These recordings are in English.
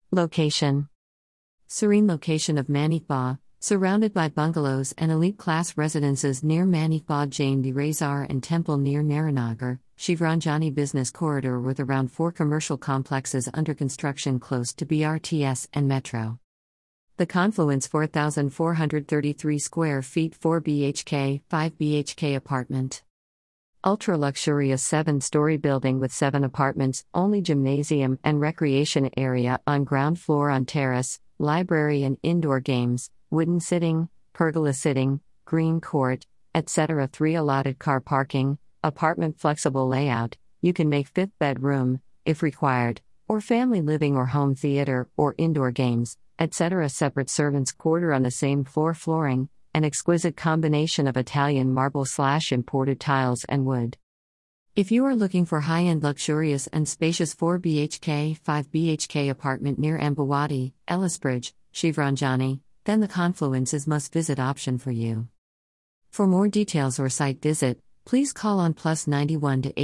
Location: serene location of Manikba, surrounded by bungalows and elite-class residences near Manikba, Jain di Razar and Temple near Naranagar, Shivranjani Business Corridor with around 4 commercial complexes under construction close to BRTS and Metro. The Confluence 4,433 square feet 4 BHK, 5 BHK apartment. Ultra-luxurious 7-story building with 7 apartments, only gymnasium and recreation area on ground floor on terrace, library and indoor games, wooden sitting, pergola sitting, green court, etc. 3 allotted car parking, apartment flexible layout, you can make 5th bedroom, if required, or family living or home theater or indoor games, etc. Separate servants' quarter on the same floor flooring, an exquisite combination of Italian marble/imported tiles and wood. If you are looking for high-end luxurious and spacious 4 BHK, 5 BHK apartment near Ambawadi, Ellisbridge, Shivranjani, then the Confluence is must-visit option for you. For more details or site visit, please call on +91 to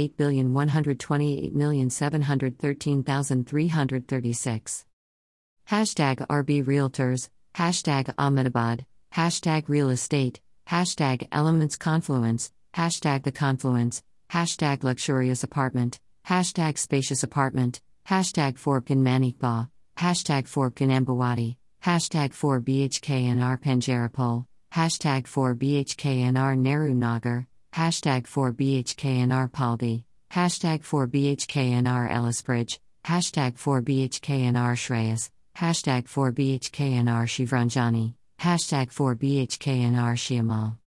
8,128,713,336. #RB Realtors, #Ahmedabad, #Real Estate, #Elements Confluence, #The Confluence, #Luxurious Apartment, #Spacious Apartment, #Forbkin Manikba, #Forbkin Ambawadi, #4 BHKNR Panjarapul, #4 BHKNR Nehru Nagar, #4 BHKNR Paldi, #4 BHKNR Ellisbridge, #4 BHKNR Shreyas, #4 BHKNR Shivranjani, #4 BHKNR Shiamal.